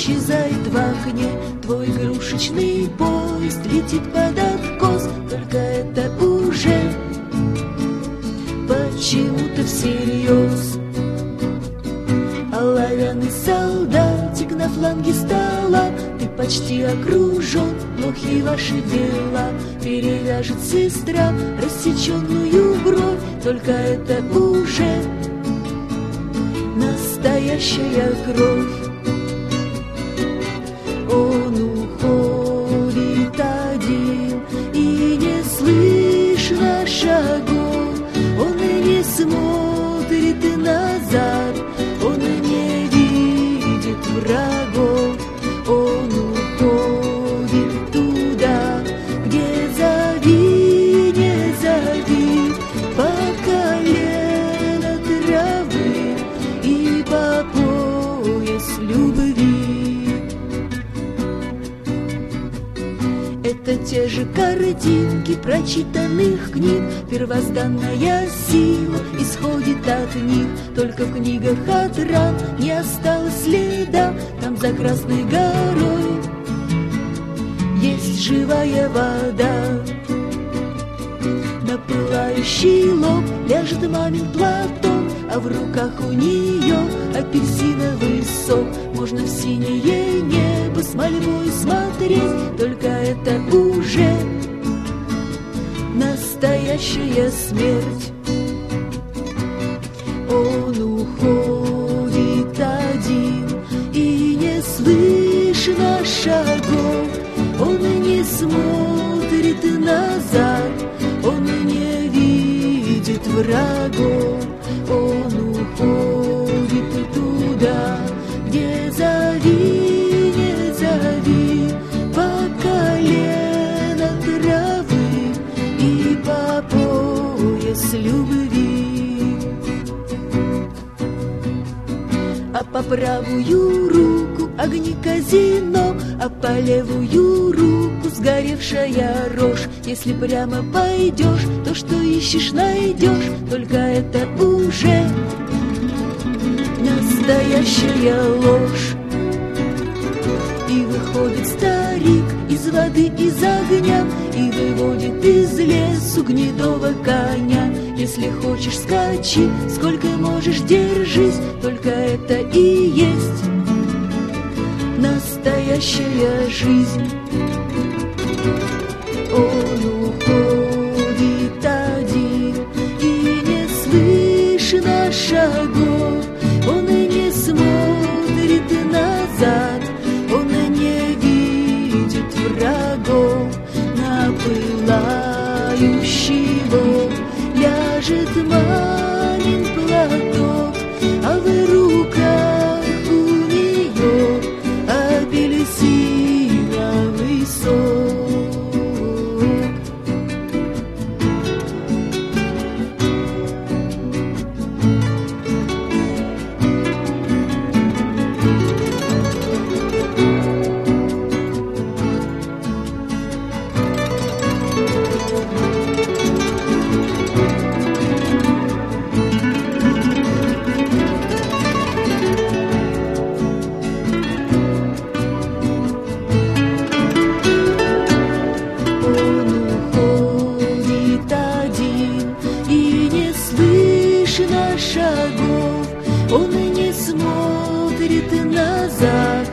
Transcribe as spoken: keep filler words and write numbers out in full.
исчезает в окне. Твой игрушечный поезд летит под откос, только это уже почему-то всерьез. Оловянный солдатик на фланге стола, ты почти окружен, плохи ваши дела. Перевяжет сестра рассеченную бровь, только это уже настоящая кровь. Он уходит один, и не слышно шагов. Он и не смотрит назад, он не видит врагов. Он уходит туда, где зови, не зови, по колено травы и по пояс любви. Это те же картинки прочитанных книг, первозданная сила исходит от них. Только в книгах от ран не осталось следа, там за Красной горой есть живая вода. На пылающий лоб ляжет мамин платок, а в руках у нее апельсиновый сок. Можно в синее небо с мольбой смотреть, только это уже настоящая смерть. Он уходит один, и не слышно шагов. Он не смотрит назад, он не видит врагов. Он уходит туда, где зови, не зови, по колено травы и по пояс любви. А по правую руку огни казино, а по левую руку сгоревшая рожь. Если прямо пойдешь, то что ищешь найдешь, только это уже настоящая ложь. И выходит старик из воды, из огня, и выводит из лесу гнедого коня. Если хочешь, скачи, сколько можешь, держись, только это и есть настоящая жизнь. Он уходит один, и не слышно шагов. Он и не смотрит назад, он не видит врагов. На пылающий лоб ляжет мамин платок, а в руках у нее апельсиновый сок. Шагов, он и не смотрит назад,